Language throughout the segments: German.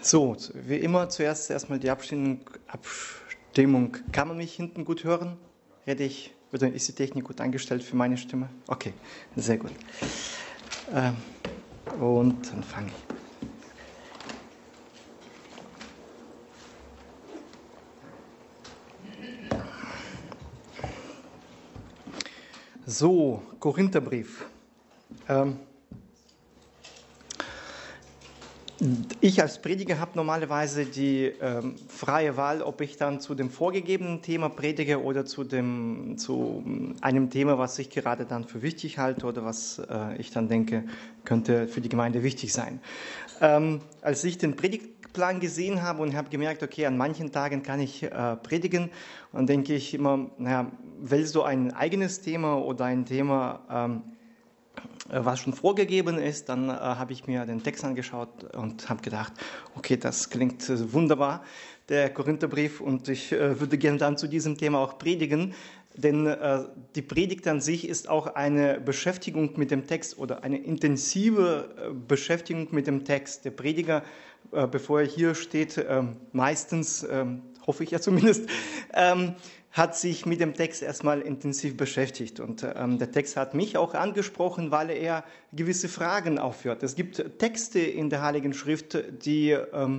So, wie immer zuerst erstmal die Abstimmung. Kann man mich hinten gut hören? Ist die Technik gut eingestellt für meine Stimme? Okay, sehr gut. Und dann fange ich. So, Korintherbrief. Ich als Prediger habe normalerweise die freie Wahl, ob ich dann zu dem vorgegebenen Thema predige oder zu einem Thema, was ich gerade dann für wichtig halte oder was ich dann denke, könnte für die Gemeinde wichtig sein. Als ich den Predigtplan gesehen habe und habe gemerkt, okay, an manchen Tagen kann ich predigen, und denke ich immer, willst du ein eigenes Thema oder ein Thema, was schon vorgegeben ist, dann habe ich mir den Text angeschaut und habe gedacht, okay, das klingt wunderbar, der Korintherbrief, und ich würde gerne dann zu diesem Thema auch predigen, denn die Predigt an sich ist auch eine Beschäftigung mit dem Text oder eine intensive Beschäftigung mit dem Text. Der Prediger, bevor er hier steht, meistens, hoffe ich ja zumindest, hat sich mit dem Text erstmal intensiv beschäftigt. Und der Text hat mich auch angesprochen, weil er gewisse Fragen aufführt. Es gibt Texte in der Heiligen Schrift, die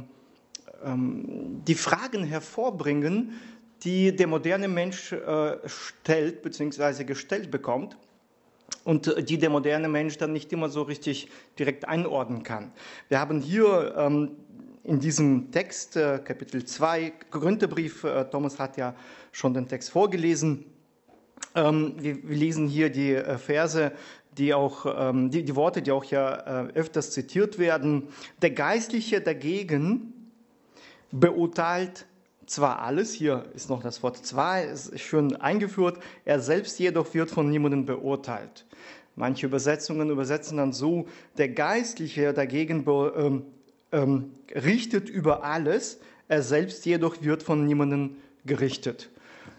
Fragen hervorbringen, die der moderne Mensch stellt bzw. gestellt bekommt und die der moderne Mensch dann nicht immer so richtig direkt einordnen kann. Wir haben hier in diesem Text, Kapitel 2, Korintherbrief, Thomas hat ja schon den Text vorgelesen. Wir lesen hier die Verse, die Worte, die auch ja öfters zitiert werden. Der Geistliche dagegen beurteilt zwar alles, hier ist noch das Wort zwar, ist schön eingeführt, er selbst jedoch wird von niemandem beurteilt. Manche Übersetzungen übersetzen dann so, der Geistliche dagegen richtet über alles, er selbst jedoch wird von niemandem gerichtet.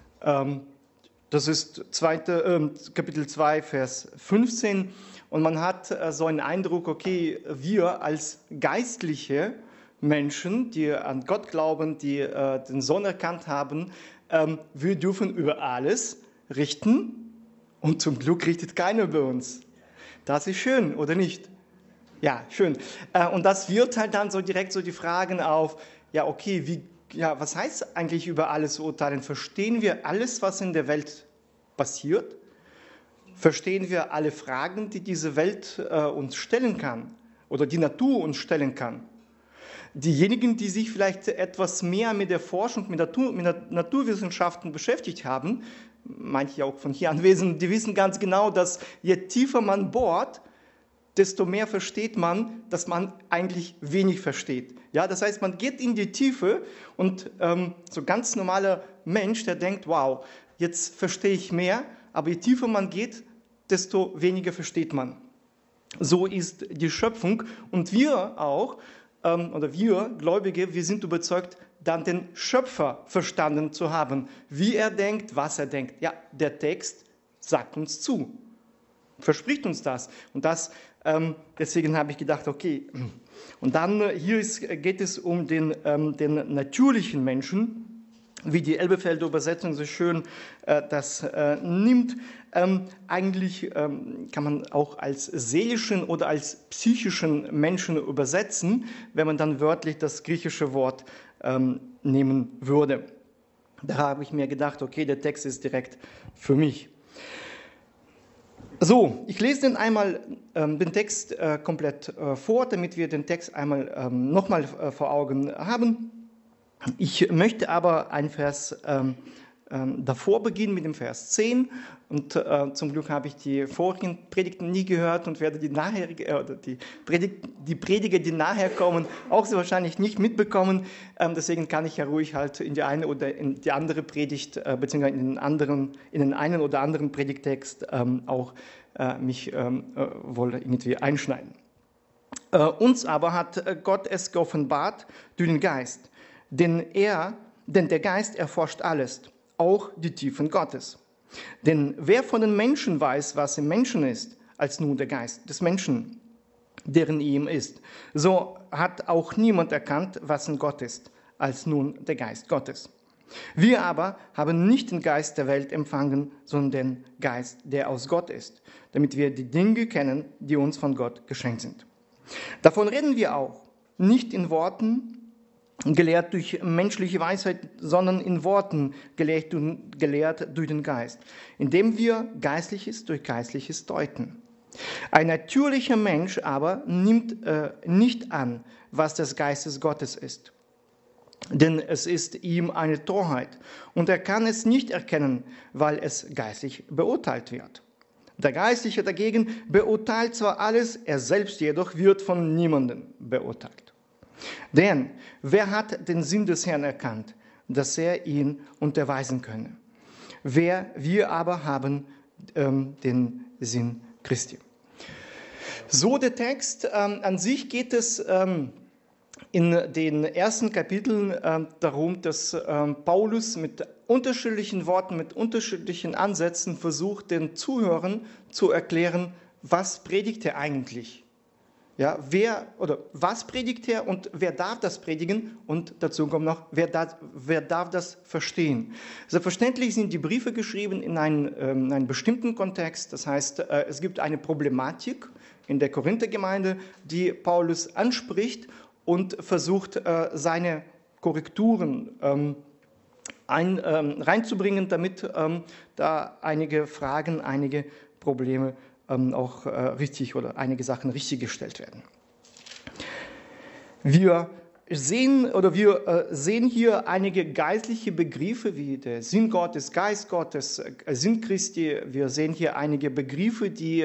Das ist Kapitel 2, Vers 15, und man hat so einen Eindruck, okay, wir als geistliche Menschen, die an Gott glauben, die den Sohn erkannt haben, wir dürfen über alles richten, und zum Glück richtet keiner über uns. Das ist schön, oder nicht? Ja, schön. Und das wirft halt dann so direkt so die Fragen auf, ja, okay, was heißt eigentlich über alles urteilen? Verstehen wir alles, was in der Welt passiert? Verstehen wir alle Fragen, die diese Welt uns stellen kann oder die Natur uns stellen kann? Diejenigen, die sich vielleicht etwas mehr mit der Forschung, mit Naturwissenschaften beschäftigt haben, manche auch von hier anwesend, die wissen ganz genau, dass je tiefer man bohrt, desto mehr versteht man, dass man eigentlich wenig versteht. Ja, das heißt, man geht in die Tiefe, und so ganz normaler Mensch, der denkt, wow, jetzt verstehe ich mehr, aber je tiefer man geht, desto weniger versteht man. So ist die Schöpfung, und wir auch, wir Gläubige, wir sind überzeugt, dann den Schöpfer verstanden zu haben, wie er denkt, was er denkt. Ja, der Text sagt uns zu, verspricht uns das. Und deswegen habe ich gedacht, okay. Und dann geht es um den natürlichen Menschen, wie die Elberfelder Übersetzung so schön das nimmt. Eigentlich kann man auch als seelischen oder als psychischen Menschen übersetzen, wenn man dann wörtlich das griechische Wort nehmen würde. Da habe ich mir gedacht, okay, der Text ist direkt für mich. So, ich lese den Text komplett vor, damit wir den Text einmal nochmal vor Augen haben. Ich möchte aber einen Vers davor beginnen, mit dem Vers 10. Und zum Glück habe ich die vorigen Predigten nie gehört und werde die Prediger, die nachher kommen, auch sehr wahrscheinlich nicht mitbekommen. Deswegen kann ich ja ruhig halt in die eine oder in die andere Predigt, beziehungsweise in den einen oder anderen Predigtext auch mich wohl irgendwie einschneiden. Uns aber hat Gott es geoffenbart durch den Geist. Denn der Geist erforscht alles, auch die Tiefen Gottes. Denn wer von den Menschen weiß, was im Menschen ist, als nur der Geist des Menschen? der in ihm ist. So hat auch niemand erkannt, was in Gott ist, als nun der Geist Gottes. Wir aber haben nicht den Geist der Welt empfangen, sondern den Geist, der aus Gott ist, damit wir die Dinge kennen, die uns von Gott geschenkt sind. Davon reden wir auch, nicht in Worten, gelehrt durch menschliche Weisheit, sondern in Worten, gelehrt durch den Geist, indem wir Geistliches durch Geistliches deuten. Ein natürlicher Mensch aber nimmt nicht an, was des Geistes Gottes ist, denn es ist ihm eine Torheit und er kann es nicht erkennen, weil es geistlich beurteilt wird. Der Geistliche dagegen beurteilt zwar alles, er selbst jedoch wird von niemandem beurteilt. Denn wer hat den Sinn des Herrn erkannt, dass er ihn unterweisen könne? Wir aber haben den Sinn Christi. So der Text. An sich geht es in den ersten Kapiteln darum, dass Paulus mit unterschiedlichen Worten, mit unterschiedlichen Ansätzen versucht, den Zuhörern zu erklären, was predigt er eigentlich? Ja, was predigt er und wer darf das predigen? Und dazu kommt noch, wer darf das verstehen? Selbstverständlich sind die Briefe geschrieben in einen bestimmten Kontext. Das heißt, es gibt eine Problematik in der Korinthergemeinde, die Paulus anspricht und versucht, seine Korrekturen reinzubringen, damit da einige Fragen, einige Probleme auch richtig oder einige Sachen richtig gestellt werden. Wir sehen hier einige geistliche Begriffe wie der Sinn Gottes, Geist Gottes, Sinn Christi. Wir sehen hier einige Begriffe, die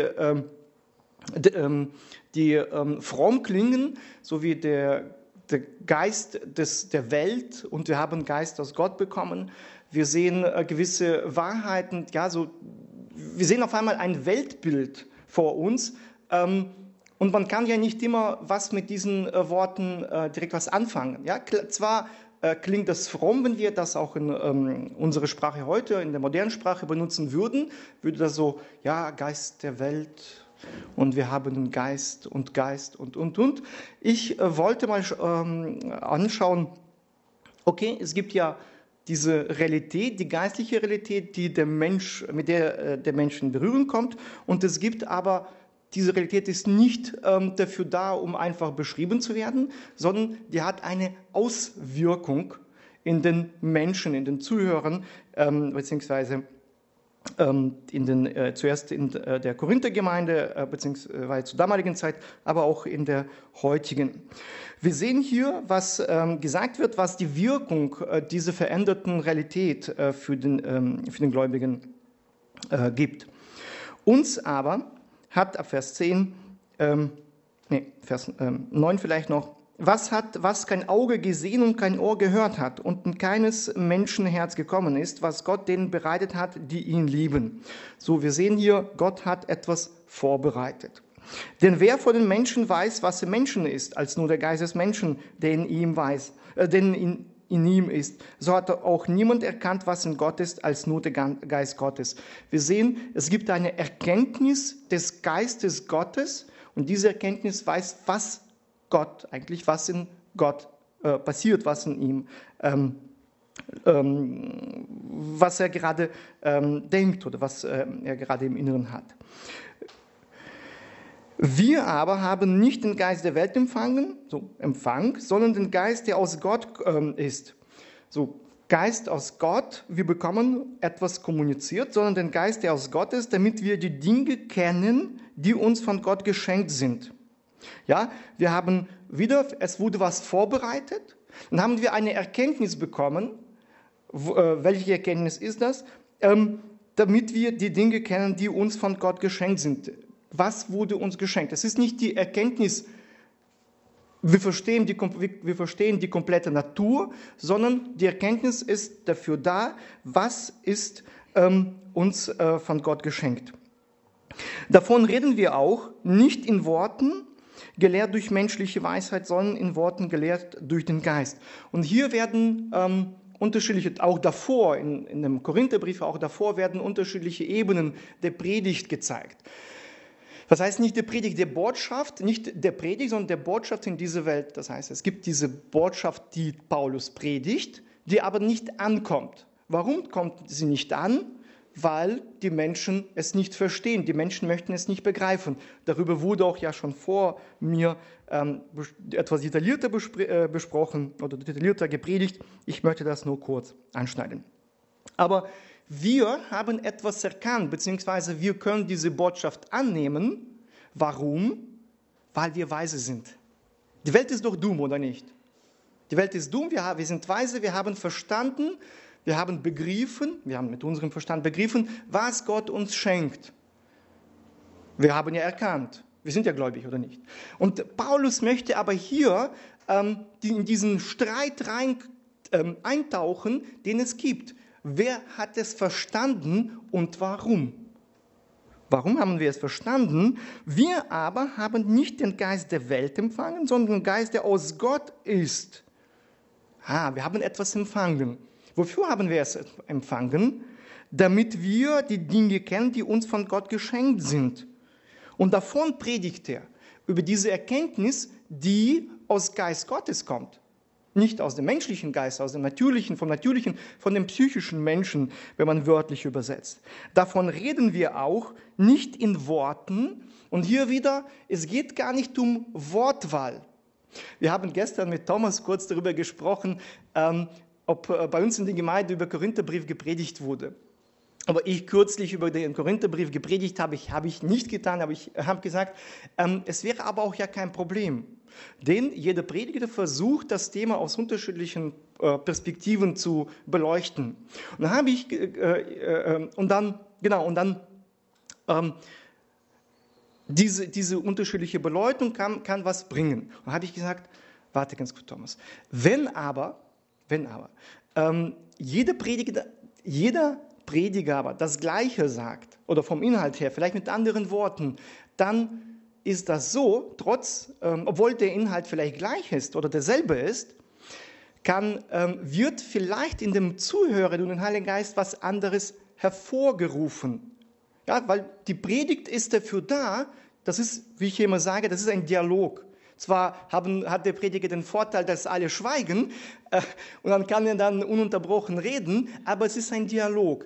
fromm klingen, so wie der Geist der Welt, und wir haben Geist aus Gott bekommen. Wir sehen gewisse Wahrheiten, ja, so. Wir sehen auf einmal ein Weltbild vor uns und man kann ja nicht immer was mit diesen Worten direkt was anfangen. Ja? Zwar klingt das fromm, wenn wir das auch in unserer Sprache heute, in der modernen Sprache benutzen würden, würde das so, ja, Geist der Welt und wir haben einen Geist und. Ich wollte mal anschauen, okay, es gibt ja diese Realität, die geistliche Realität, mit der der Mensch in Berührung kommt. Und es gibt aber, diese Realität ist nicht dafür da, um einfach beschrieben zu werden, sondern die hat eine Auswirkung in den Menschen, in den Zuhörern, beziehungsweise zuerst in der Korinthergemeinde, beziehungsweise zur damaligen Zeit, aber auch in der heutigen. Wir sehen hier, was gesagt wird, was die Wirkung dieser veränderten Realität für den Gläubigen gibt. Uns aber hat, ab Vers 10, Vers 9 vielleicht noch, was kein Auge gesehen und kein Ohr gehört hat und in keines Menschenherz gekommen ist, was Gott denen bereitet hat, die ihn lieben. So, wir sehen hier, Gott hat etwas vorbereitet. Denn wer von den Menschen weiß, was im Menschen ist, als nur der Geist des Menschen, der in ihm in ihm ist, so hat auch niemand erkannt, was in Gott ist, als nur der Geist Gottes. Wir sehen, es gibt eine Erkenntnis des Geistes Gottes und diese Erkenntnis weiß, was in Gott passiert, was in ihm, was er gerade denkt oder was er gerade im Inneren hat. Wir aber haben nicht den Geist der Welt empfangen, sondern den Geist, der aus Gott ist. So, Geist aus Gott, wir bekommen etwas kommuniziert, sondern den Geist, der aus Gott ist, damit wir die Dinge kennen, die uns von Gott geschenkt sind. Ja, es wurde was vorbereitet, dann haben wir eine Erkenntnis bekommen. Welche Erkenntnis ist das? Damit wir die Dinge kennen, die uns von Gott geschenkt sind. Was wurde uns geschenkt? Es ist nicht die Erkenntnis, wir verstehen die komplette Natur, sondern die Erkenntnis ist dafür da, was ist uns von Gott geschenkt. Davon reden wir auch nicht in Worten, gelehrt durch menschliche Weisheit, sondern in Worten gelehrt durch den Geist. Und hier werden unterschiedliche, auch davor, in dem Korintherbrief, auch davor werden unterschiedliche Ebenen der Predigt gezeigt. Das heißt nicht der Predigt der Botschaft, nicht der Predigt, sondern der Botschaft in diese Welt. Das heißt, es gibt diese Botschaft, die Paulus predigt, die aber nicht ankommt. Warum kommt sie nicht an? Weil die Menschen es nicht verstehen. Die Menschen möchten es nicht begreifen. Darüber wurde auch ja schon vor mir etwas detaillierter besprochen oder detaillierter gepredigt. Ich möchte das nur kurz anschneiden. Aber wir haben etwas erkannt, beziehungsweise wir können diese Botschaft annehmen. Warum? Weil wir weise sind. Die Welt ist doch dumm, oder nicht? Die Welt ist dumm, wir sind weise, wir haben verstanden, wir haben begriffen, wir haben mit unserem Verstand begriffen, was Gott uns schenkt. Wir haben ja erkannt, wir sind ja gläubig, oder nicht? Und Paulus möchte aber hier in diesen Streit eintauchen, den es gibt. Wer hat es verstanden und warum? Warum haben wir es verstanden? Wir aber haben nicht den Geist der Welt empfangen, sondern den Geist, der aus Gott ist. Wir haben etwas empfangen. Wofür haben wir es empfangen? Damit wir die Dinge kennen, die uns von Gott geschenkt sind. Und davon predigt er, über diese Erkenntnis, die aus Geist Gottes kommt. Nicht aus dem menschlichen Geist, aus dem natürlichen, von dem psychischen Menschen, wenn man wörtlich übersetzt. Davon reden wir auch nicht in Worten. Und hier wieder, es geht gar nicht um Wortwahl. Wir haben gestern mit Thomas kurz darüber gesprochen, ob bei uns in der Gemeinde über Korintherbrief gepredigt wurde. Aber ich kürzlich über den Korintherbrief gepredigt habe ich nicht getan, aber ich habe gesagt, es wäre aber auch ja kein Problem. Denn jeder Prediger versucht, das Thema aus unterschiedlichen Perspektiven zu beleuchten. Und dann habe ich, diese unterschiedliche Beleuchtung kann was bringen. Und dann habe ich gesagt, warte ganz kurz, Thomas, wenn aber jeder Prediger aber das Gleiche sagt, oder vom Inhalt her, vielleicht mit anderen Worten, dann ist das so, obwohl der Inhalt vielleicht gleich ist oder derselbe ist, wird vielleicht in dem Zuhörer durch den Heiligen Geist was anderes hervorgerufen. Ja, weil die Predigt ist dafür da, das ist, wie ich immer sage, das ist ein Dialog. Zwar hat der Prediger den Vorteil, dass alle schweigen und dann kann er dann ununterbrochen reden, aber es ist ein Dialog.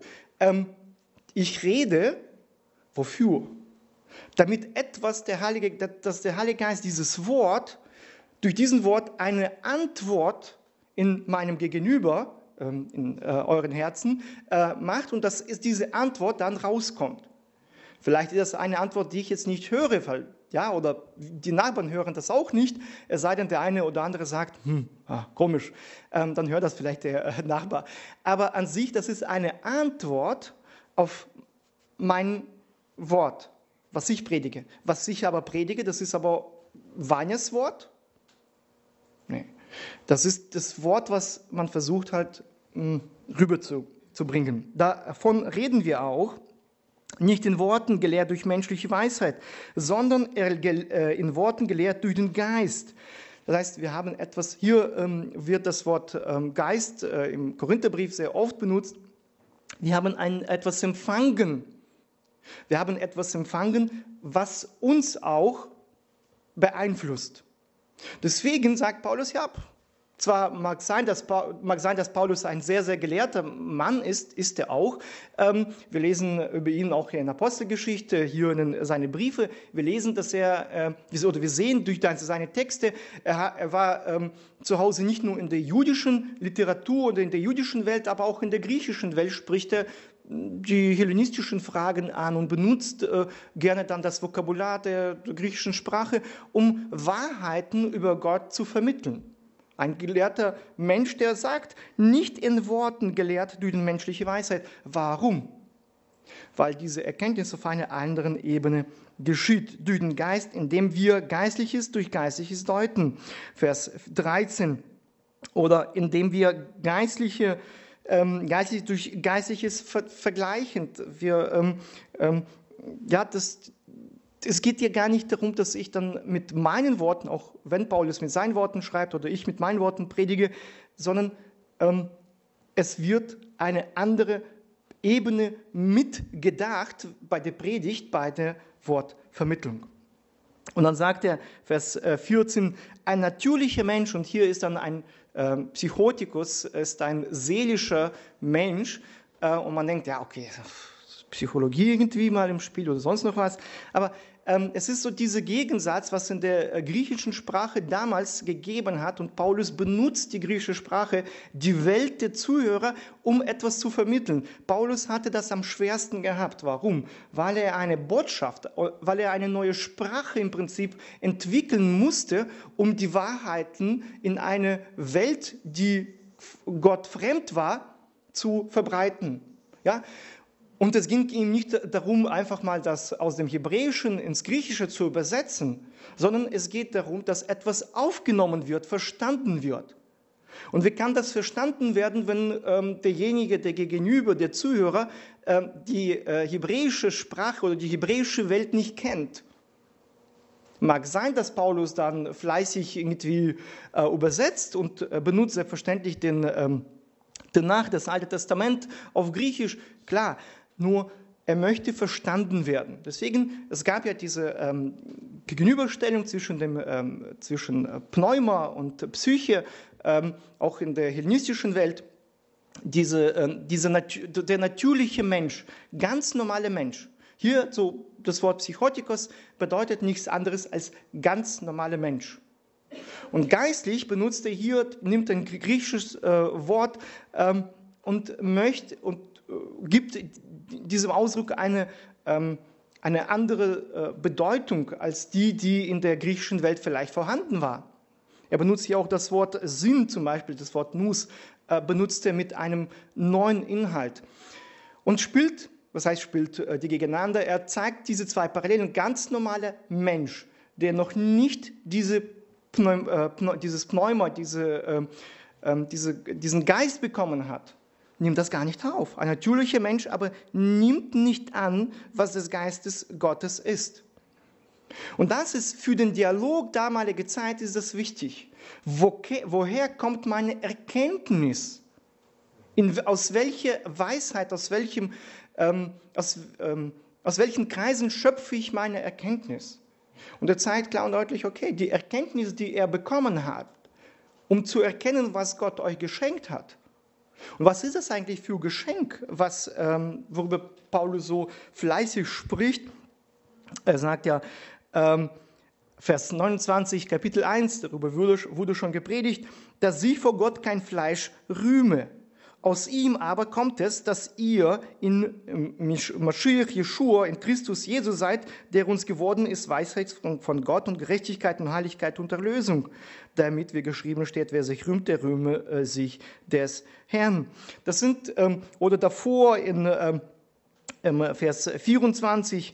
Ich rede, wofür? Damit dass der Heilige Geist durch diesen Wort eine Antwort in meinem Gegenüber, in euren Herzen, macht und dass diese Antwort dann rauskommt. Vielleicht ist das eine Antwort, die ich jetzt nicht höre, oder die Nachbarn hören das auch nicht, es sei denn, der eine oder andere sagt, komisch, dann hört das vielleicht der Nachbar. Aber an sich, das ist eine Antwort auf mein Wort, was ich predige. Was ich aber predige, das ist aber Vanjas Wort? Nee. Das ist das Wort, was man versucht halt rüberzubringen. Davon reden wir auch. Nicht in Worten gelehrt durch menschliche Weisheit, sondern in Worten gelehrt durch den Geist. Das heißt, wir haben etwas, hier wird das Wort Geist im Korintherbrief sehr oft benutzt. Wir haben etwas empfangen. Wir haben etwas empfangen, was uns auch beeinflusst. Deswegen sagt Paulus, zwar mag sein, dass Paulus ein sehr, sehr gelehrter Mann ist er auch. Wir lesen über ihn auch in der Apostelgeschichte, hier in seine Briefe. Wir lesen, dass wir sehen durch seine Texte, er war zu Hause nicht nur in der jüdischen Literatur oder in der jüdischen Welt, aber auch in der griechischen Welt spricht er die hellenistischen Fragen an und benutzt gerne dann das Vokabular der griechischen Sprache, um Wahrheiten über Gott zu vermitteln. Ein gelehrter Mensch, der sagt, nicht in Worten gelehrt durch die menschliche Weisheit. Warum? Weil diese Erkenntnis auf einer anderen Ebene geschieht, durch den Geist, indem wir Geistliches durch Geistliches deuten. Vers 13. Oder indem wir geistlich durch Geistliches vergleichen. Es geht hier gar nicht darum, dass ich dann mit meinen Worten, auch wenn Paulus mit seinen Worten schreibt oder ich mit meinen Worten predige, sondern es wird eine andere Ebene mitgedacht bei der Predigt, bei der Wortvermittlung. Vermittlung. Und dann sagt er, Vers 14, ein natürlicher Mensch, und hier ist dann ein Psychotikus, ist ein seelischer Mensch, und man denkt, ja, okay, Psychologie irgendwie mal im Spiel oder sonst noch was, aber es ist so dieser Gegensatz, was in der griechischen Sprache damals gegeben hat, und Paulus benutzt die griechische Sprache, die Welt der Zuhörer, um etwas zu vermitteln. Paulus hatte das am schwersten gehabt. Warum? Weil er eine Botschaft, weil er eine neue Sprache im Prinzip entwickeln musste, um die Wahrheiten in eine Welt, die Gott fremd war, zu verbreiten. Ja? Und es ging ihm nicht darum, einfach mal das aus dem Hebräischen ins Griechische zu übersetzen, sondern es geht darum, dass etwas aufgenommen wird, verstanden wird. Und wie kann das verstanden werden, wenn derjenige, der Gegenüber, der Zuhörer, die hebräische Sprache oder die hebräische Welt nicht kennt? Mag sein, dass Paulus dann fleißig irgendwie übersetzt und benutzt selbstverständlich das Alte Testament auf Griechisch, klar. Nur er möchte verstanden werden. Deswegen, es gab ja diese Gegenüberstellung zwischen Pneuma und Psyche, auch in der hellenistischen Welt. Der natürliche Mensch, ganz normale Mensch. Hier so das Wort Psychotikos bedeutet nichts anderes als ganz normaler Mensch. Und geistlich benutzt er hier, nimmt ein griechisches Wort und gibt diesem Ausdruck eine andere Bedeutung als die in der griechischen Welt vielleicht vorhanden war. Er benutzt hier auch das Wort Sinn, zum Beispiel das Wort Nous, benutzt er mit einem neuen Inhalt. Und spielt die gegeneinander? Er zeigt diese zwei Parallelen. Ganz normaler Mensch, der noch nicht dieses Pneuma, diesen Geist bekommen hat, nimmt das gar nicht auf. Ein natürlicher Mensch aber nimmt nicht an, was des Geistes Gottes ist. Und das ist für den Dialog damaliger Zeit ist das wichtig. Woher kommt meine Erkenntnis? Aus welcher Weisheit, aus welchen Kreisen schöpfe ich meine Erkenntnis? Und er zeigt klar und deutlich, okay, die Erkenntnis, die er bekommen hat, um zu erkennen, was Gott euch geschenkt hat. Und was ist das eigentlich für ein Geschenk, worüber Paulus so fleißig spricht? Er sagt ja, Vers 29, Kapitel 1, darüber wurde schon gepredigt, dass sie vor Gott kein Fleisch rühme. Aus ihm aber kommt es, dass ihr in Maschiach Jeschua, in Christus Jesus seid, der uns geworden ist, Weisheit von Gott und Gerechtigkeit und Heiligkeit und Erlösung, damit, wie geschrieben steht, wer sich rühmt, der rühme sich des Herrn. Das sind, oder davor in Vers 24,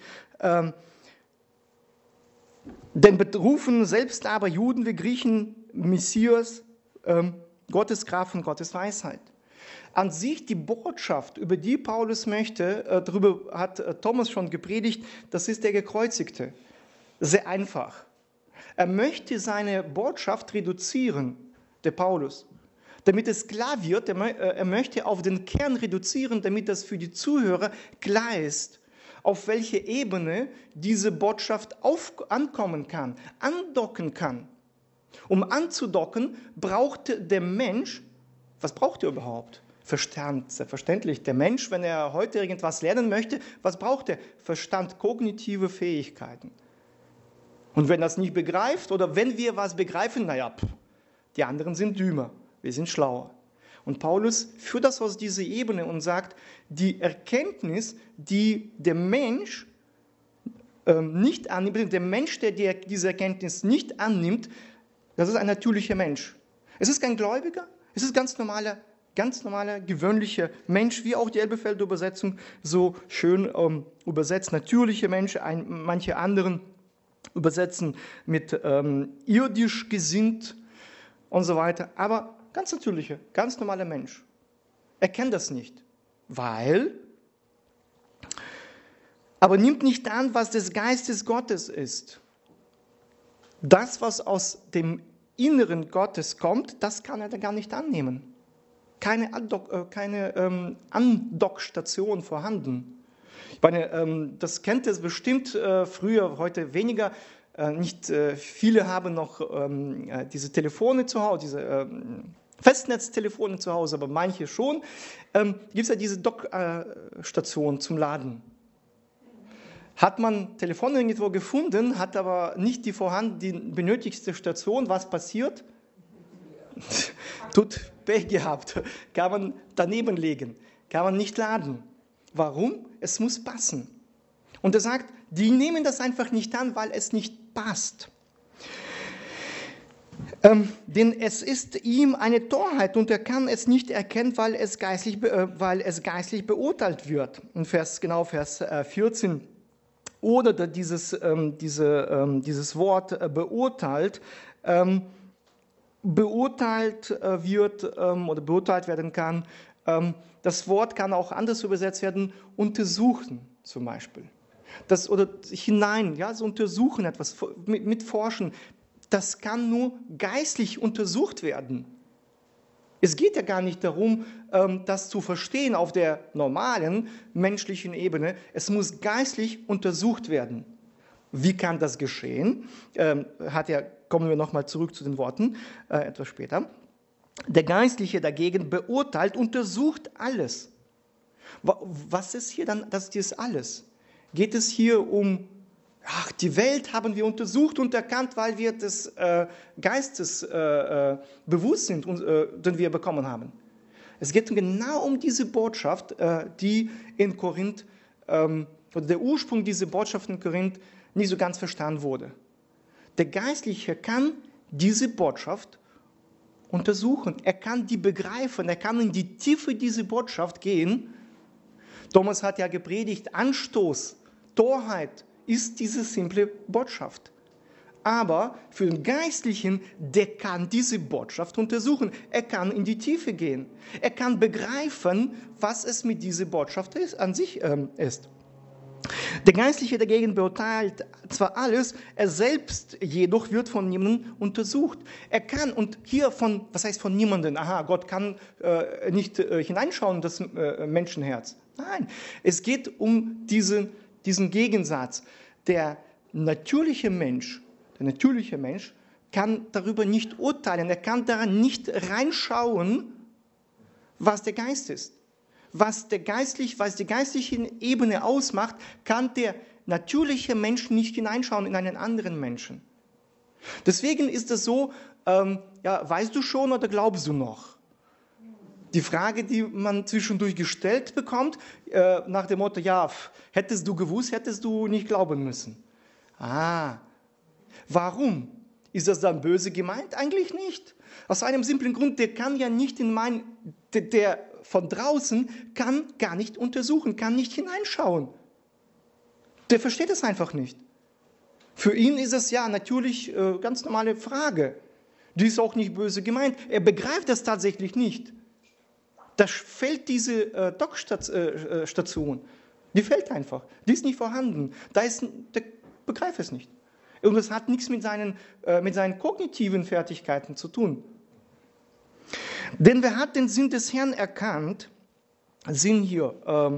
denn berufen selbst aber Juden wie Griechen, Messias, Gottes Kraft und Gottes Weisheit. An sich die Botschaft, über die Paulus möchte, darüber hat Thomas schon gepredigt, das ist der Gekreuzigte. Sehr einfach. Er möchte seine Botschaft reduzieren, der Paulus, damit es klar wird, er möchte auf den Kern reduzieren, damit das für die Zuhörer klar ist, auf welche Ebene diese Botschaft ankommen kann, andocken kann. Um anzudocken, braucht der Mensch, was braucht er überhaupt? Verstand, selbstverständlich. Der Mensch, wenn er heute irgendwas lernen möchte, was braucht er? Verstand, kognitive Fähigkeiten. Und wenn das nicht begreift oder wenn wir was begreifen, die anderen sind dümmer, wir sind schlauer. Und Paulus führt das aus dieser Ebene und sagt, die Erkenntnis, die der Mensch nicht annimmt, der Mensch, der diese Erkenntnis nicht annimmt, das ist ein natürlicher Mensch. Es ist kein Gläubiger, es ist ganz normaler, gewöhnlicher Mensch, wie auch die Elberfelder Übersetzung so schön übersetzt. Natürlicher Mensch, manche anderen übersetzen mit irdisch gesinnt und so weiter. Aber ganz natürlicher, ganz normaler Mensch. Er kennt das nicht, aber nimmt nicht an, was des Geistes Gottes ist. Das, was aus dem Inneren Gottes kommt, das kann er gar nicht annehmen. Keine Andockstation vorhanden. Ich meine, das kennt ihr bestimmt früher, heute weniger. Nicht viele haben noch diese Telefone zu Hause, diese Festnetztelefone zu Hause, aber manche schon. Gibt es ja diese Dockstation zum Laden. Hat man Telefone irgendwo gefunden, hat aber nicht die benötigte Station, was passiert? Tut Pech gehabt. Kann man daneben legen, kann man nicht laden. Warum? Es muss passen. Und er sagt, die nehmen das einfach nicht an, weil es nicht passt. Denn es ist ihm eine Torheit und er kann es nicht erkennen, weil es geistlich beurteilt wird. In Vers 14. Oder dieses Wort beurteilt, oder beurteilt werden kann. Das Wort kann auch anders übersetzt werden, untersuchen zum Beispiel. Oder hinein, ja, so untersuchen etwas, mitforschen. Das kann nur geistlich untersucht werden. Es geht ja gar nicht darum, das zu verstehen auf der normalen menschlichen Ebene. Es muss geistlich untersucht werden. Wie kann das geschehen? Kommen wir nochmal zurück zu den Worten, etwas später. Der Geistliche dagegen beurteilt, untersucht alles. Was ist hier dann, das ist alles? Geht es hier um, die Welt haben wir untersucht und erkannt, weil wir des Geistes bewusst sind, den wir bekommen haben. Es geht genau um diese Botschaft, die in Korinth, oder der Ursprung dieser Botschaft in Korinth nicht so ganz verstanden wurde. Der Geistliche kann diese Botschaft untersuchen, er kann die begreifen, er kann in die Tiefe dieser Botschaft gehen. Thomas hat ja gepredigt, Anstoß, Torheit ist diese simple Botschaft. Aber für den Geistlichen, der kann diese Botschaft untersuchen. Er kann in die Tiefe gehen. Er kann begreifen, was es mit dieser Botschaft an sich ist. Der Geistliche dagegen beurteilt zwar alles, er selbst jedoch wird von niemandem untersucht. Er kann, und hier was heißt von niemandem? Aha, Gott kann nicht hineinschauen in das Menschenherz. Nein, es geht um diesen Gegensatz. Der natürliche Mensch kann darüber nicht urteilen, er kann daran nicht reinschauen, was der Geist ist. Was die geistliche Ebene ausmacht, kann der natürliche Mensch nicht hineinschauen in einen anderen Menschen. Deswegen ist es so, weißt du schon oder glaubst du noch? Die Frage, die man zwischendurch gestellt bekommt, nach dem Motto, hättest du gewusst, hättest du nicht glauben müssen. Warum? Ist das dann böse gemeint? Eigentlich nicht. Aus einem simplen Grund, der kann ja nicht der von draußen kann gar nicht untersuchen, kann nicht hineinschauen. Der versteht es einfach nicht. Für ihn ist es natürlich ganz normale Frage. Die ist auch nicht böse gemeint. Er begreift das tatsächlich nicht. Da fällt diese Dockstation. Die fällt einfach. Die ist nicht vorhanden. Der begreift es nicht. Und das hat nichts mit seinen kognitiven Fertigkeiten zu tun. Denn wer hat den Sinn des Herrn erkannt? Sinn hier.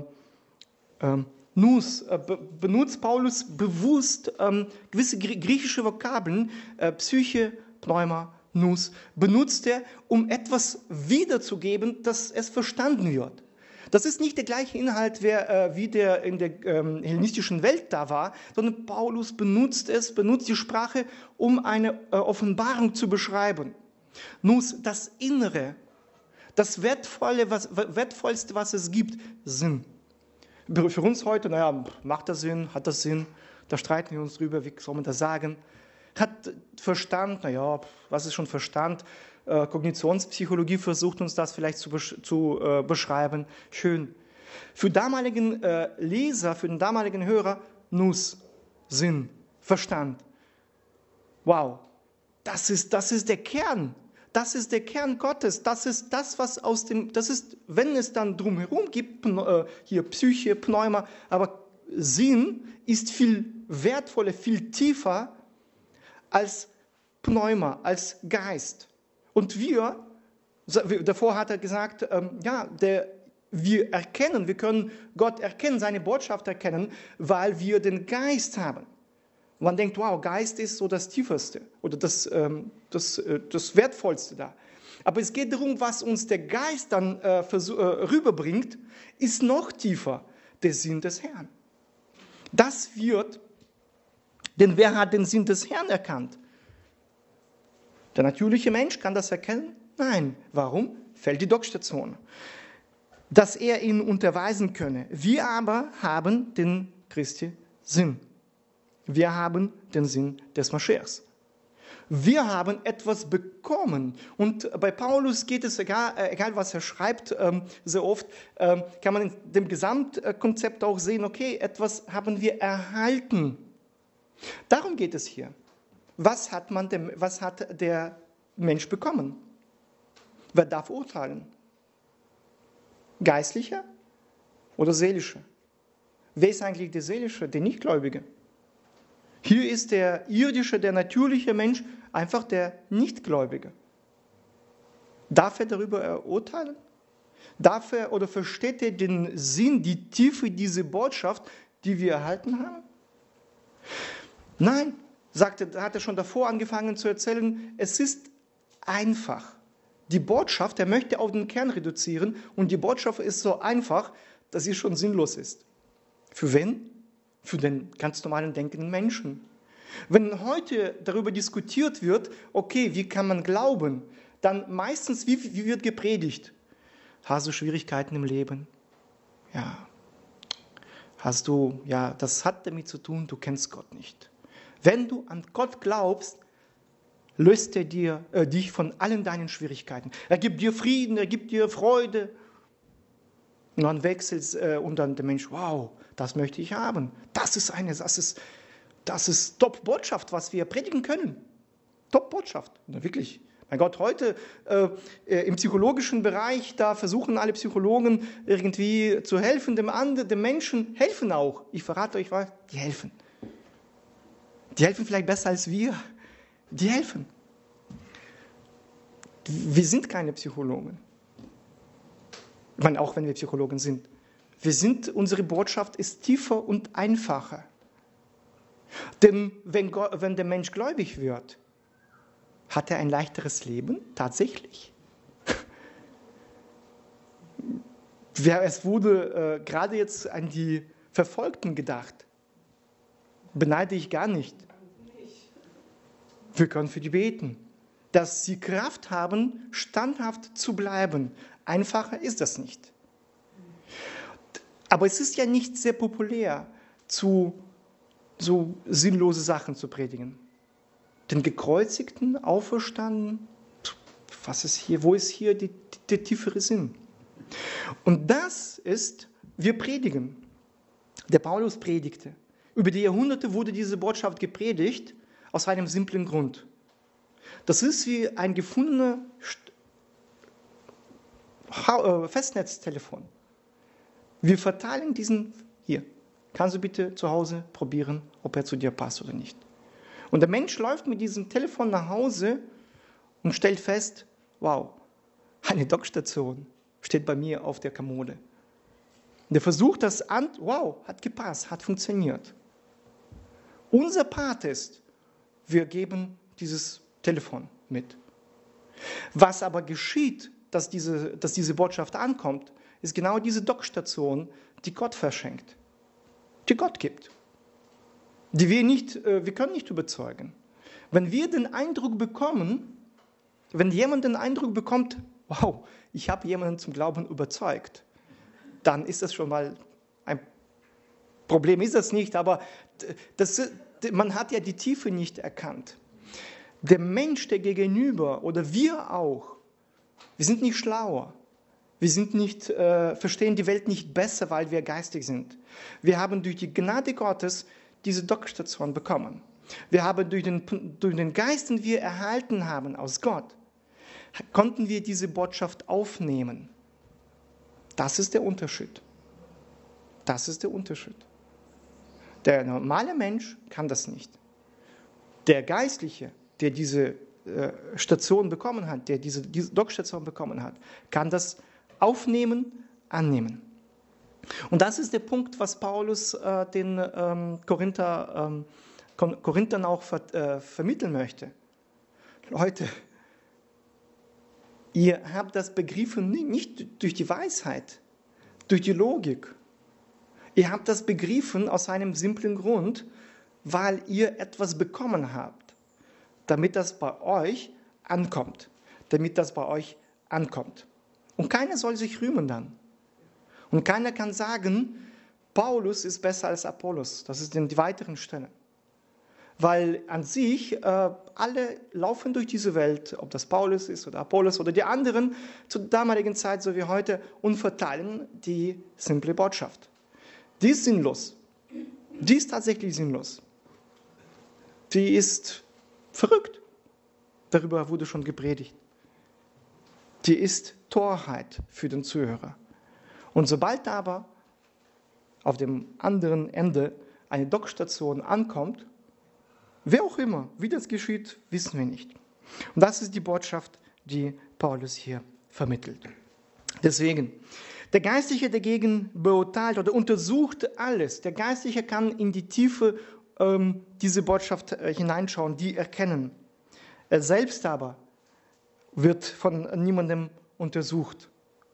Benutzt Paulus bewusst gewisse griechische Vokabeln, Psyche, Pneuma, Nous, benutzt er, um etwas wiederzugeben, dass es verstanden wird. Das ist nicht der gleiche Inhalt, wie der in der hellenistischen Welt da war, sondern Paulus benutzt die Sprache, um eine Offenbarung zu beschreiben. Nous, das Innere, das Wertvollste, was es gibt, Sinn. Für uns heute, macht das Sinn, hat das Sinn, da streiten wir uns drüber, wie soll man das sagen? Hat Verstand, was ist schon Verstand? Kognitionspsychologie versucht uns das vielleicht zu beschreiben. Schön. Für damaligen Leser, für den damaligen Hörer, Nous, Sinn, Verstand. Wow, das ist der Kern. Das ist der Kern Gottes. Das ist das, wenn es dann drumherum gibt, hier Psyche, Pneuma, aber Sinn ist viel wertvoller, viel tiefer als Pneuma, als Geist. Und davor hat er gesagt, wir können Gott erkennen, seine Botschaft erkennen, weil wir den Geist haben. Man denkt, wow, Geist ist so das Tiefste oder das Wertvollste da. Aber es geht darum, was uns der Geist dann rüberbringt, ist noch tiefer, der Sinn des Herrn. Denn wer hat den Sinn des Herrn erkannt? Der natürliche Mensch kann das erkennen? Nein. Warum? Fällt die Dockstation. Dass er ihn unterweisen könne. Wir aber haben den Christi Sinn. Wir haben den Sinn des Maschiachs. Wir haben etwas bekommen. Und bei Paulus geht es, egal was er schreibt, sehr oft kann man in dem Gesamtkonzept auch sehen, okay, etwas haben wir erhalten. Darum geht es hier. Was hat der Mensch bekommen? Wer darf urteilen? Geistlicher oder seelischer? Wer ist eigentlich der seelische, der Nichtgläubige? Hier ist der irdische, der natürliche Mensch einfach der Nichtgläubige. Darf er darüber urteilen? Darf er oder versteht er den Sinn, die Tiefe dieser Botschaft, die wir erhalten haben? Nein, hat er schon davor angefangen zu erzählen, es ist einfach. Die Botschaft, er möchte auf den Kern reduzieren und die Botschaft ist so einfach, dass sie schon sinnlos ist. Für wen? Für den ganz normalen denkenden Menschen. Wenn heute darüber diskutiert wird, okay, wie kann man glauben, dann meistens, wie wird gepredigt? Hast du Schwierigkeiten im Leben? Ja. Das hat damit zu tun, du kennst Gott nicht. Wenn du an Gott glaubst, löst er dich von allen deinen Schwierigkeiten. Er gibt dir Frieden, er gibt dir Freude. Und dann wechselt und dann der Mensch, wow, das möchte ich haben. Das ist Top-Botschaft, was wir predigen können. Top-Botschaft, wirklich. Mein Gott, heute im psychologischen Bereich, da versuchen alle Psychologen irgendwie zu helfen, dem Menschen helfen auch. Ich verrate euch was, die helfen. Die helfen vielleicht besser als wir. Die helfen. Wir sind keine Psychologen. Ich meine, auch wenn wir Psychologen sind. Unsere Botschaft ist tiefer und einfacher. Denn wenn der Mensch gläubig wird, hat er ein leichteres Leben? Tatsächlich? Es wurde gerade jetzt an die Verfolgten gedacht. Beneide ich gar nicht. Wir können für die beten, dass sie Kraft haben, standhaft zu bleiben. Einfacher ist das nicht. Aber es ist ja nicht sehr populär, so sinnlose Sachen zu predigen. Den Gekreuzigten, Auferstanden, wo ist hier der tiefere Sinn? Und das ist, wir predigen. Der Paulus predigte. Über die Jahrhunderte wurde diese Botschaft gepredigt, aus einem simplen Grund. Das ist wie ein gefundener Festnetztelefon. Wir verteilen diesen hier. Kannst du bitte zu Hause probieren, ob er zu dir passt oder nicht? Und der Mensch läuft mit diesem Telefon nach Hause und stellt fest, wow, eine Dockstation steht bei mir auf der Kommode. Der versucht das an, wow, hat gepasst, hat funktioniert. Unser Part ist, wir geben dieses Telefon mit. Was aber geschieht, dass diese Botschaft ankommt, ist genau diese Dockstation, die Gott verschenkt, die Gott gibt, die wir können nicht überzeugen. Wenn wir den Eindruck bekommen, wenn jemand den Eindruck bekommt, wow, ich habe jemanden zum Glauben überzeugt, dann ist das schon mal ein Problem, ist das nicht, aber man hat ja die Tiefe nicht erkannt. Der Mensch, der gegenüber, oder wir auch, wir sind nicht schlauer. Wir verstehen die Welt nicht besser, weil wir geistig sind. Wir haben durch die Gnade Gottes diese Dockstation bekommen. Wir haben durch den Geist, den wir erhalten haben aus Gott, konnten wir diese Botschaft aufnehmen. Das ist der Unterschied. Das ist der Unterschied. Der normale Mensch kann das nicht. Der Geistliche, der diese Station bekommen hat, der diese Dockstation bekommen hat, kann das aufnehmen, annehmen. Und das ist der Punkt, was Paulus den Korinthern auch vermitteln möchte. Leute, ihr habt das begriffen nicht durch die Weisheit, durch die Logik. Ihr habt das begriffen aus einem simplen Grund, weil ihr etwas bekommen habt, damit das bei euch ankommt. Und keiner soll sich rühmen dann. Und keiner kann sagen, Paulus ist besser als Apollos. Das ist in die weiteren Stellen. Weil an sich alle laufen durch diese Welt, ob das Paulus ist oder Apollos oder die anderen zur damaligen Zeit, so wie heute, und verteilen die simple Botschaft. Die ist sinnlos. Die ist tatsächlich sinnlos. Die ist verrückt. Darüber wurde schon gepredigt. Die ist Torheit für den Zuhörer. Und sobald aber auf dem anderen Ende eine Dockstation ankommt, wer auch immer, wie das geschieht, wissen wir nicht. Und das ist die Botschaft, die Paulus hier vermittelt. Deswegen, der Geistliche dagegen beurteilt oder untersucht alles. Der Geistliche kann in die Tiefe diese Botschaft hineinschauen, die erkennen. Er selbst aber wird von niemandem untersucht.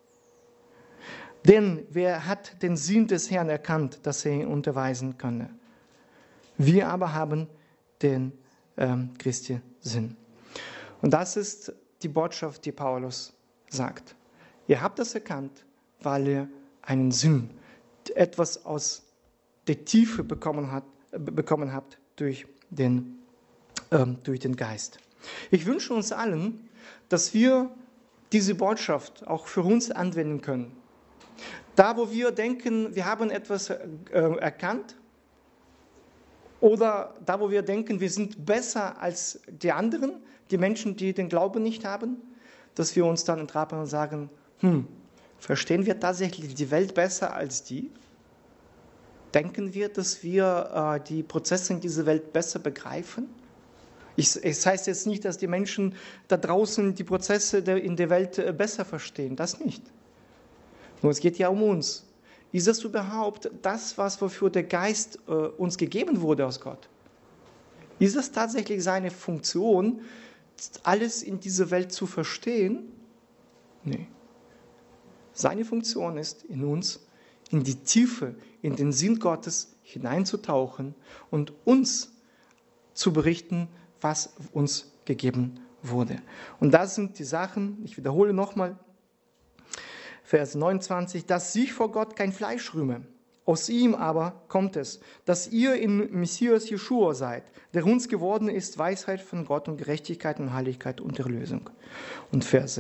Denn wer hat den Sinn des Herrn erkannt, dass er ihn unterweisen könne? Wir aber haben den Christi Sinn. Und das ist die Botschaft, die Paulus sagt. Ihr habt das erkannt, weil ihr einen Sinn, etwas aus der Tiefe bekommen habt durch den Geist. Ich wünsche uns allen, dass wir diese Botschaft auch für uns anwenden können. Da, wo wir denken, wir haben etwas erkannt, oder da, wo wir denken, wir sind besser als die anderen, die Menschen, die den Glauben nicht haben, dass wir uns dann entrappen und sagen, verstehen wir tatsächlich die Welt besser als die? Denken wir, dass wir die Prozesse in dieser Welt besser begreifen? Es heißt jetzt nicht, dass die Menschen da draußen die Prozesse in der Welt besser verstehen. Das nicht. Nur es geht ja um uns. Ist das überhaupt das, wofür der Geist uns gegeben wurde aus Gott? Ist das tatsächlich seine Funktion, alles in dieser Welt zu verstehen? Nee. Seine Funktion ist, in uns, in die Tiefe, in den Sinn Gottes hineinzutauchen und uns zu berichten, was uns gegeben wurde. Und das sind die Sachen, ich wiederhole nochmal, Vers 29, dass sich vor Gott kein Fleisch rühme. Aus ihm aber kommt es, dass ihr in Messias Jeschua seid, der uns geworden ist, Weisheit von Gott und Gerechtigkeit und Heiligkeit und Erlösung. Und Vers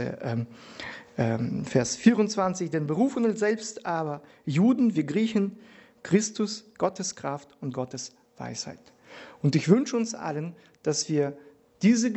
24, denn Berufene selbst aber, Juden wie Griechen, Christus, Gottes Kraft und Gottes Weisheit. Und ich wünsche uns allen, dass wir dieses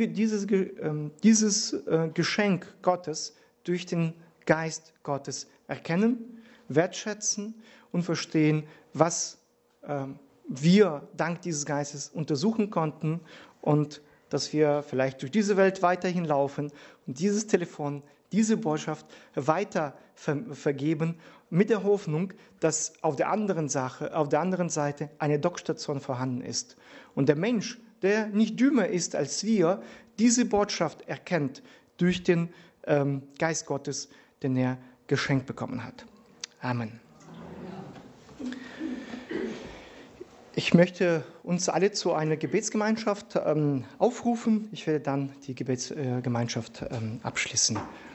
Geschenk Gottes durch den Geist Gottes erkennen, wertschätzen und verstehen, was wir dank dieses Geistes untersuchen konnten und dass wir vielleicht durch diese Welt weiterhin laufen und dieses Telefon, diese Botschaft weiter vergeben mit der Hoffnung, dass auf der anderen Seite eine Dockstation vorhanden ist. Und der Mensch, der nicht dümmer ist als wir, diese Botschaft erkennt durch den Geist Gottes, den er geschenkt bekommen hat. Amen. Ich möchte uns alle zu einer Gebetsgemeinschaft aufrufen. Ich werde dann die Gebetsgemeinschaft abschließen.